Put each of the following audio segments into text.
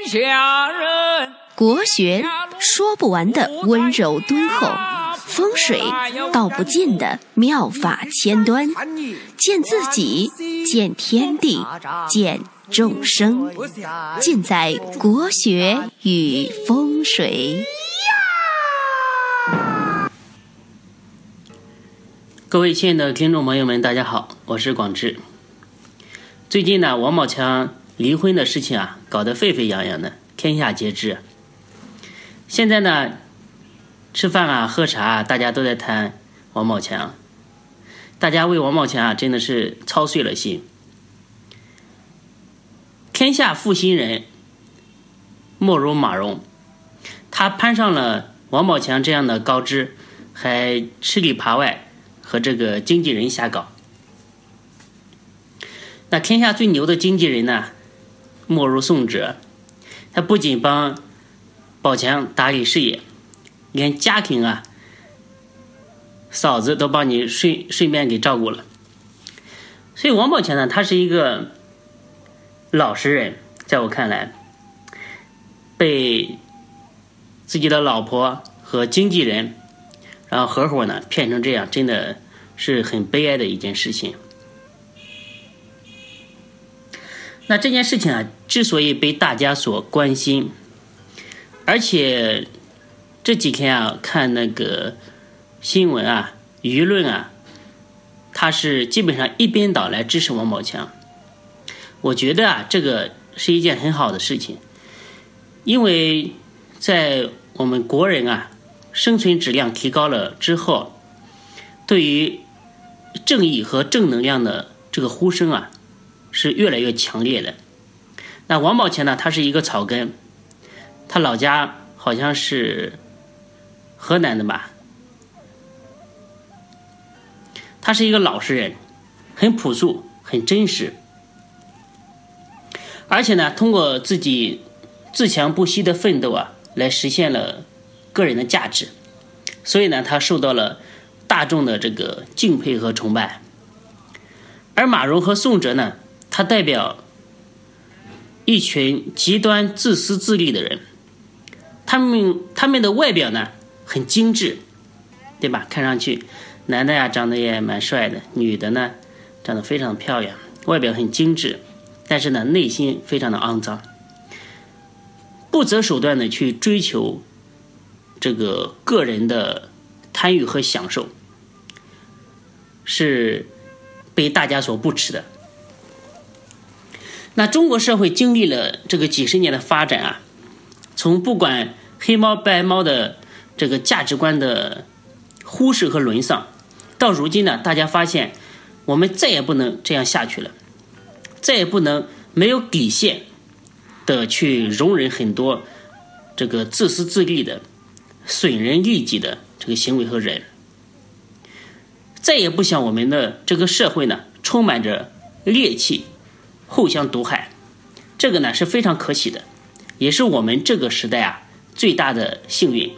下人。 国学说不完的温柔敦厚，风水道不尽的妙法千端，见自己，见天地，见众生，尽在国学与风水。 各位亲爱的听众朋友们，大家好，我是广志。最近呢，王宝强离婚的事情啊，搞得沸沸扬扬的，天下皆知。现在呢，吃饭啊、喝茶啊，大家都在谈王宝强，大家为王宝强啊，真的是操碎了心。天下负心人，莫如马蓉，他攀上了王宝强这样的高枝，还吃里扒外和这个经纪人瞎搞。那天下最牛的经纪人呢，莫如宋哲，他不仅帮宝强打理事业，连家庭啊、嫂子都帮你顺便给照顾了。所以王宝强呢，他是一个老实人，在我看来，被自己的老婆和经纪人然后合伙呢骗成这样，真的是很悲哀的一件事情。那这件事情啊，之所以被大家所关心，而且这几天啊，看那个新闻啊、舆论啊，他是基本上一边倒来支持王宝强。我觉得啊，这个是一件很好的事情，因为在我们国人啊生存质量提高了之后，对于正义和正能量的这个呼声啊，是越来越强烈的。那王宝强呢，他是一个草根，他老家好像是河南的吧，他是一个老实人，很朴素，很真实，而且呢，通过自己自强不息的奋斗啊，来实现了个人的价值，所以呢，他受到了大众的这个敬佩和崇拜。而马蓉和宋哲呢，他代表一群极端自私自利的人，他们的外表呢很精致，对吧？看上去男的呀长得也蛮帅的，女的呢长得非常漂亮，外表很精致，但是呢内心非常的肮脏，不择手段的去追求这个个人的贪欲和享受，是被大家所不齿的。那中国社会经历了这个几十年的发展啊，从不管黑猫白猫的这个价值观的忽视和沦丧，到如今呢，大家发现我们再也不能这样下去了，再也不能没有底线的去容忍很多这个自私自利的损人利己的这个行为和人，再也不想我们的这个社会呢充满着劣气，互相毒害，这个呢是非常可喜的，也是我们这个时代啊最大的幸运。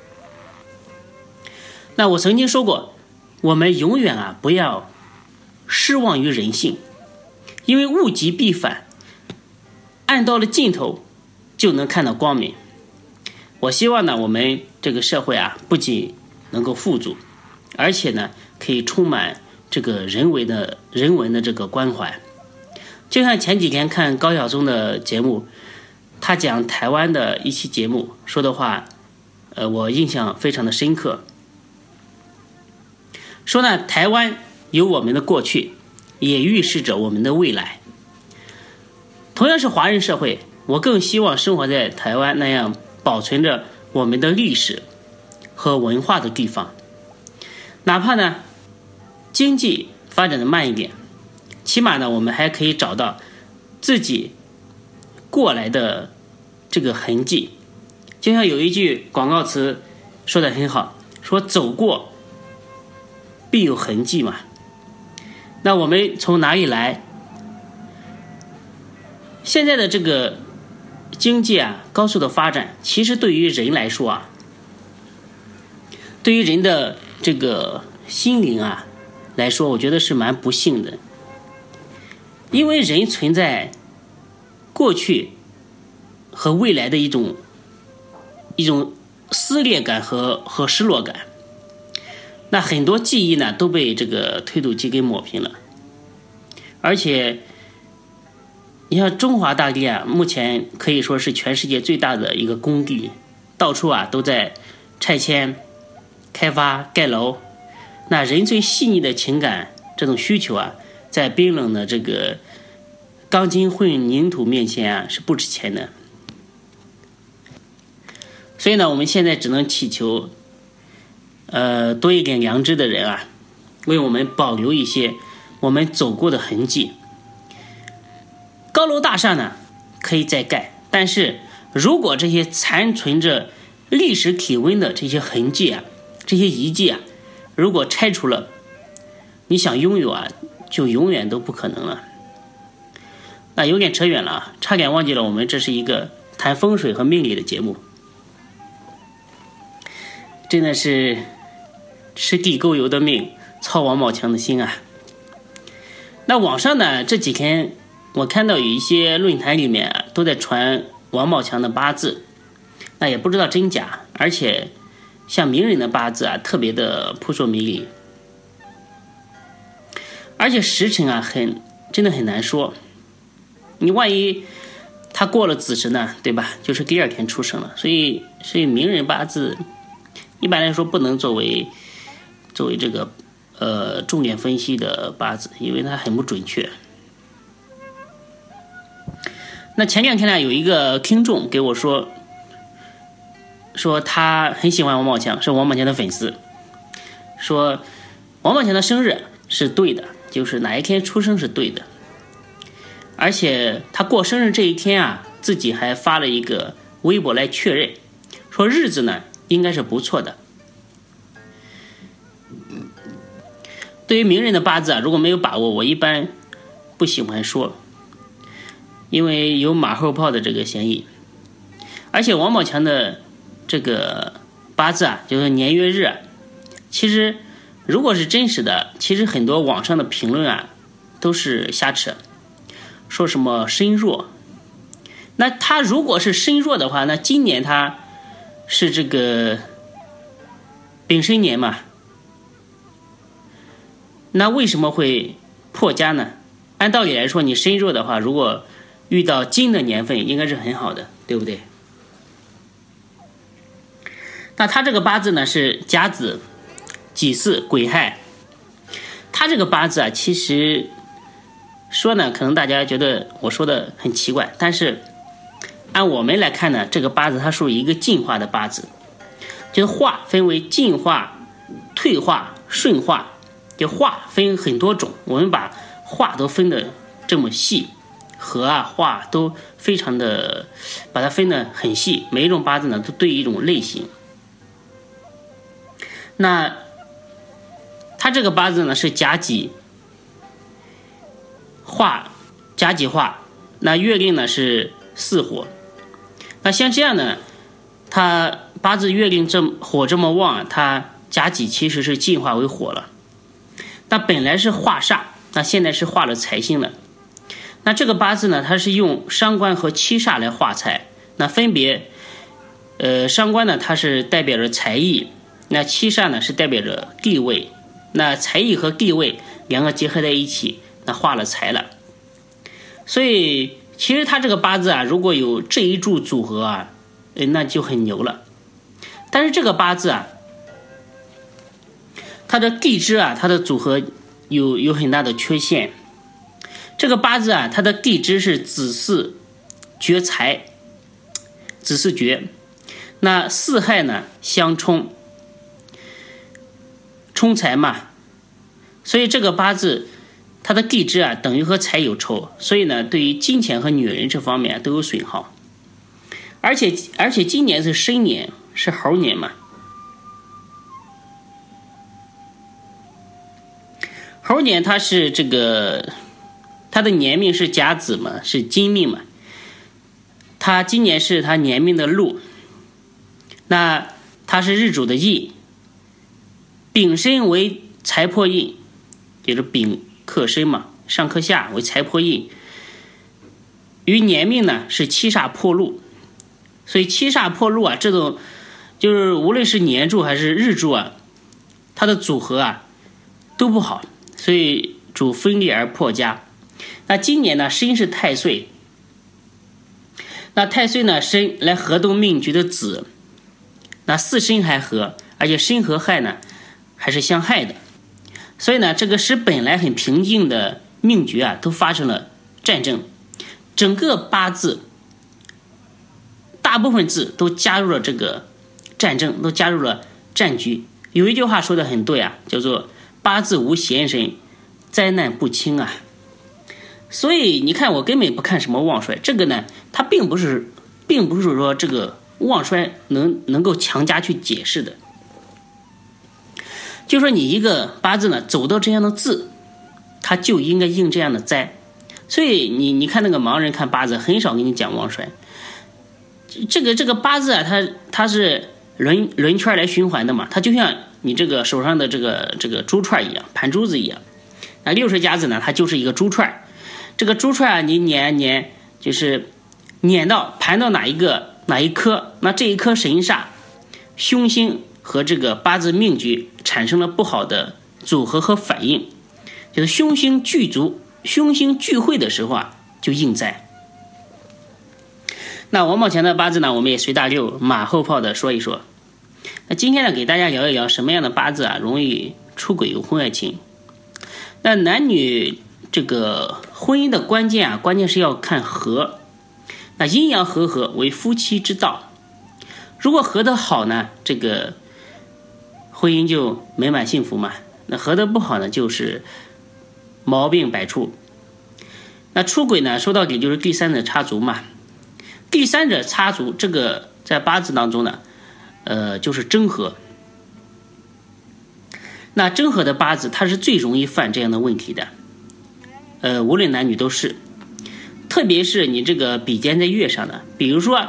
那我曾经说过，我们永远啊不要失望于人性，因为物极必反，按到了尽头就能看到光明。我希望呢，我们这个社会啊不仅能够富足，而且呢可以充满这个人文的这个关怀。就像前几天看高晓松的节目，他讲台湾的一期节目说的话，我印象非常的深刻。说呢，台湾有我们的过去，也预示着我们的未来。同样是华人社会，我更希望生活在台湾那样保存着我们的历史和文化的地方。哪怕呢经济发展的慢一点，起码呢我们还可以找到自己过来的这个痕迹。就像有一句广告词说得很好，说走过必有痕迹嘛。那我们从哪里来？现在的这个经济啊高速的发展，其实对于人来说啊，对于人的这个心灵啊来说，我觉得是蛮不幸的。因为人存在过去和未来的一种撕裂感和失落感。那很多记忆呢都被这个推土机给抹平了。而且你像中华大地啊，目前可以说是全世界最大的一个工地，到处啊都在拆迁、开发、盖楼。那人最细腻的情感这种需求啊，在冰冷的这个钢筋混凝土面前啊是不值钱的。所以呢，我们现在只能祈求多一点良知的人啊，为我们保留一些我们走过的痕迹。高楼大厦呢可以再盖，但是如果这些残存着历史体温的这些痕迹啊，这些遗迹啊，如果拆除了，你想拥有啊就永远都不可能了。那有点扯远了啊，差点忘记了我们这是一个谈风水和命理的节目。真的是吃地沟油的命，操王宝强的心啊。那网上呢这几天我看到有一些论坛里面都在传王宝强的八字，那也不知道真假，而且像名人的八字啊特别的扑朔迷离，而且时辰啊真的很难说。你万一他过了子时呢，对吧，就是第二天出生了。所以名人八字一般来说不能作为这个重点分析的八字，因为它很不准确。那前两天呢，有一个听众给我说他很喜欢王宝强，是王宝强的粉丝，说王宝强的生日是对的，就是哪一天出生是对的，而且他过生日这一天啊，自己还发了一个微博来确认，说日子呢应该是不错的。对于名人的八字啊，如果没有把握，我一般不喜欢说，因为有马后炮的这个嫌疑。而且王宝强的这个八字啊，就是年月日啊，其实如果是真实的，其实很多网上的评论啊都是瞎扯，说什么身弱。那他如果是身弱的话，那今年他是这个丙申年嘛，那为什么会破家呢？按道理来说，你身弱的话，如果遇到金的年份，应该是很好的，对不对？那他这个八字呢是甲子、己巳、癸亥。他这个八字啊，其实说呢，可能大家觉得我说的很奇怪，但是按我们来看呢，这个八字它属于一个进化的八字，就是化分为进化、退化、顺化，就化分很多种，我们把化都分的这么细，和啊化都非常的把它分得很细，每一种八字呢都对一种类型。那他这个八字呢是甲己化，甲己化，那月令呢是巳火。那像这样呢，他八字月令火这么旺，他甲己其实是进化为火了。那本来是化煞，那现在是化了财星了。那这个八字呢，它是用伤官和七煞来化财。那分别伤官呢它是代表着财艺，那七煞呢是代表着地位，那财艺和地位两个结合在一起，那化了财了。所以其实他这个八字啊，如果有这一柱组合啊，那就很牛了。但是这个八字啊，它的地支啊，它的组合有很大的缺陷。这个八字啊，它的地支是子巳绝财，子巳绝，那巳亥呢相冲，冲财嘛，所以这个八字它的地支啊等于和财有仇，所以呢对于金钱和女人这方面都有损耗。而且今年是申年，是猴年嘛，猴年它是这个它的年命是甲子嘛，是金命嘛，它今年是它年命的禄，那它是日主的印，丙申为财破印，就是丙克申嘛，上克下为财破印，于年命呢是七煞破禄。 所以七煞破禄啊，这种就是无论是年柱还是日柱啊，它的组合啊都不好，所以主分裂而破家。那今年呢，申是太岁，那太岁呢申来合动命局的子，那巳申还合，而且申和亥呢还是相害的，所以呢，这个使本来很平静的命局啊都发生了战争，整个八字大部分字都加入了这个战争，都加入了战局。有一句话说的很对啊，叫做八字无闲神，灾难不轻啊。所以你看，我根本不看什么旺衰，这个呢，它并不是说这个旺衰能够强加去解释的。就说你一个八字呢走到这样的字，它就应该应这样的灾。所以你看那个盲人看八字，很少跟你讲旺衰。这个八字啊，它是轮圈来循环的嘛，它就像你这个手上的这个珠串一样，盘珠子一样。那60甲子呢，它就是一个珠串。这个珠串啊，你碾就是碾到盘到哪一颗，那这一颗神煞凶星和这个八字命局产生了不好的组合和反应，就是凶星聚足、凶星聚会的时候啊，就应灾。那王宝强的八字呢，我们也随大溜马后炮的说一说。那今天呢，给大家聊一聊什么样的八字啊容易出轨有婚外情。那男女这个婚姻的关键是要看合。那阴阳和为夫妻之道，如果合得好呢，这个婚姻就美满幸福嘛。那合得不好呢，就是毛病百出。那出轨呢，说到底就是第三者插足嘛。第三者插足这个在八字当中呢，就是争合。那争合的八字，它是最容易犯这样的问题的。无论男女都是，特别是你这个比肩在月上的，比如说，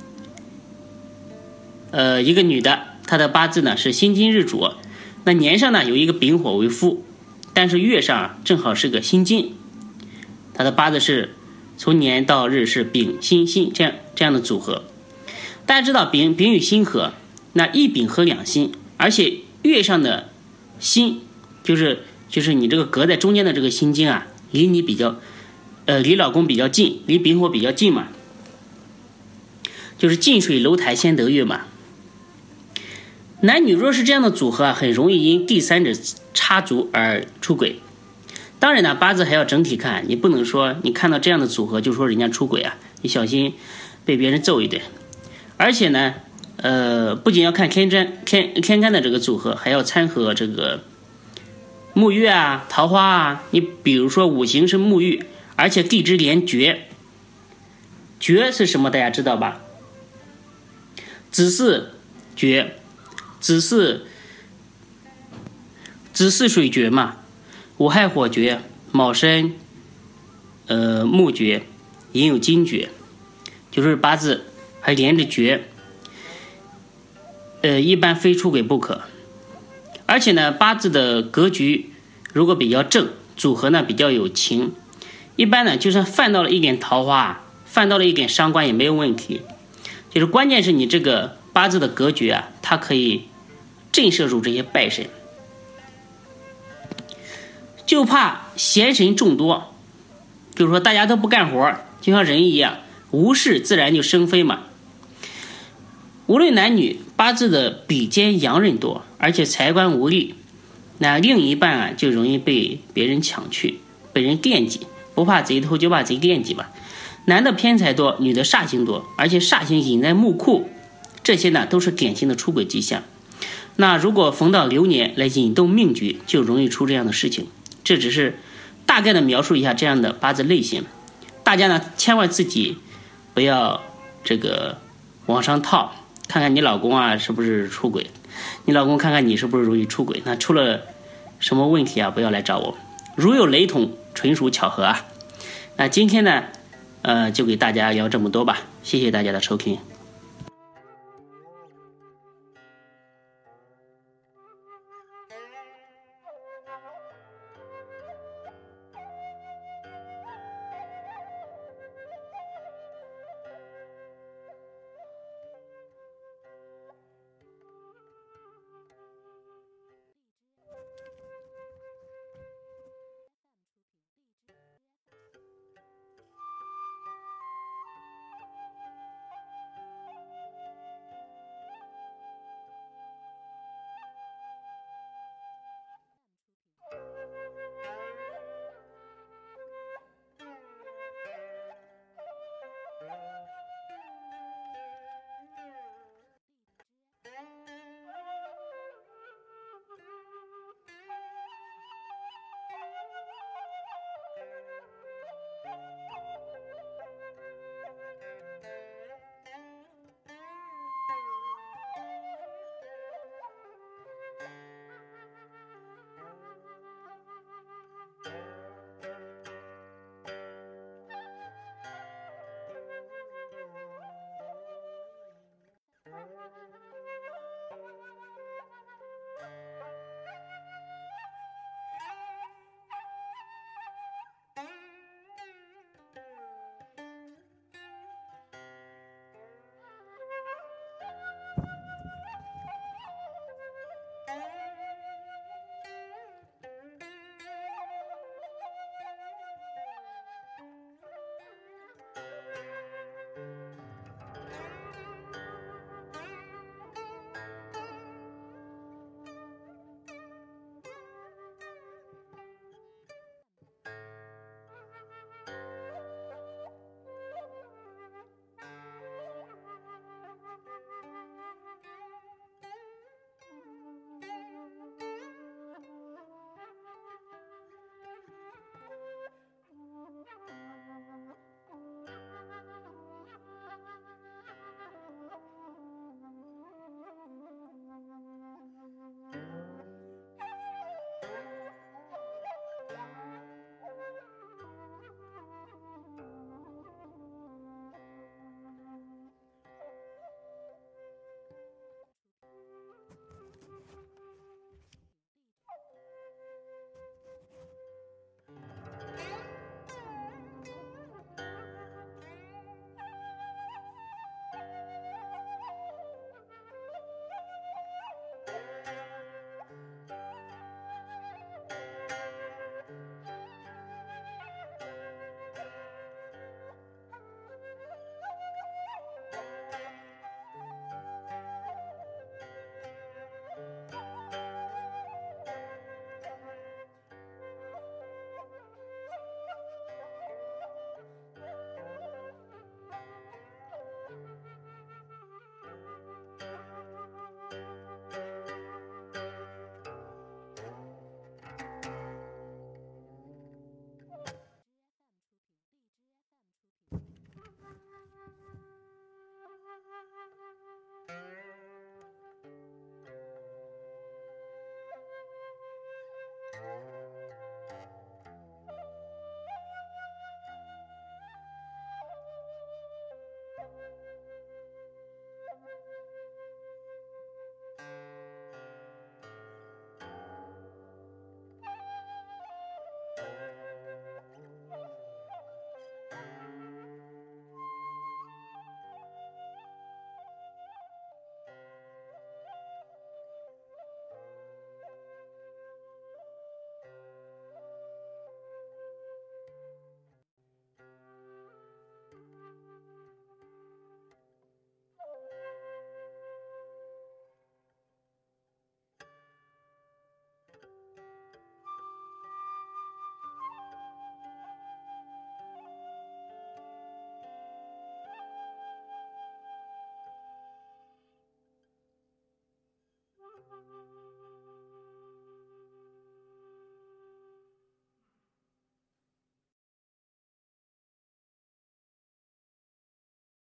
一个女的，她的八字呢是辛金日主，那年上呢有一个丙火为夫，但是月上正好是个辛金，她的八字是从年到日是丙辛辛这样的组合。大家知道丙与辛合，那一丙合两辛，而且月上的辛就是你这个隔在中间的这个辛金啊，离你比较离老公比较近，离丙火比较近嘛，就是近水楼台先得月嘛。男女若是这样的组合啊，很容易因第三者插足而出轨。当然呢，八字还要整体看，你不能说你看到这样的组合就说人家出轨啊，你小心被别人揍一顿。而且呢，不仅要看天干的这个组合，还要参合这个木月啊、桃花啊。你比如说五行是木玉，而且地支连绝，绝是什么？大家知道吧？子巳绝，子巳水绝嘛，午亥火绝，卯申木绝，寅酉金绝，就是八字还连着绝。一般非出轨不可。而且呢，八字的格局如果比较正，组合呢比较有情，一般呢就算犯到了一点桃花，犯到了一点伤官也没有问题。就是关键是你这个八字的格局啊，它可以震慑住这些败神。就怕闲神众多，就是说大家都不干活，就像人一样，无事自然就生非嘛。无论男女，八字的比肩阳刃多，而且财官无力，那另一半啊就容易被别人抢去，被人惦记。不怕贼偷，就怕贼惦记吧。男的偏财多，女的煞星多，而且煞星隐在木库，这些呢都是典型的出轨迹象。那如果逢到流年来引动命局，就容易出这样的事情。这只是大概的描述一下这样的八字类型，大家呢千万自己不要这个往上套，看看你老公啊是不是出轨，你老公看看你是不是容易出轨，那出了什么问题啊，不要来找我，如有雷同纯属巧合啊。那今天呢就给大家聊这么多吧，谢谢大家的收听。